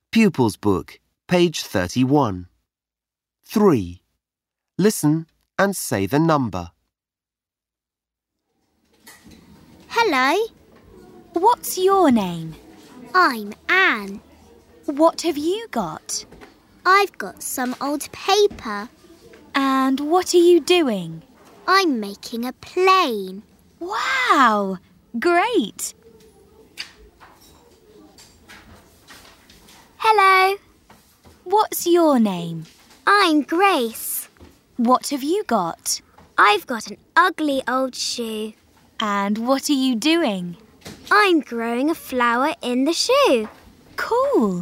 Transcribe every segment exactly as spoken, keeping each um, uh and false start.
Pupils Book, page thirty-one. three. Listen and say the number. Hello, What's your name? I'm Anne. What have you got? I've got some old paper. And what are you doing? I'm making a plane. Wow! Great! Hello, What's your name? I'm Grace. What have you got? I've got an ugly old shoe. And what are you doing? I'm growing a flower in the shoe. Cool!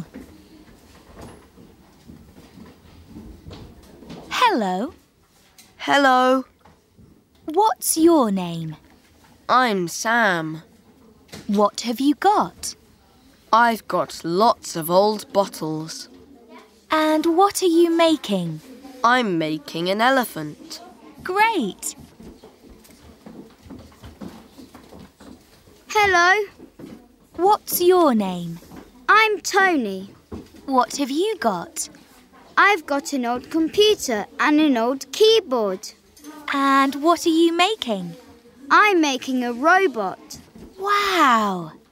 Hello, Hello, what's your name? I'm Sam. What have you got? I've got lots of old bottles. And what are you making? I'm making an elephant. Great! Hello, What's your name? I'm Tony. What have you got? I've got an old computer and an old keyboard. And what are you making? I'm making a robot. Wow!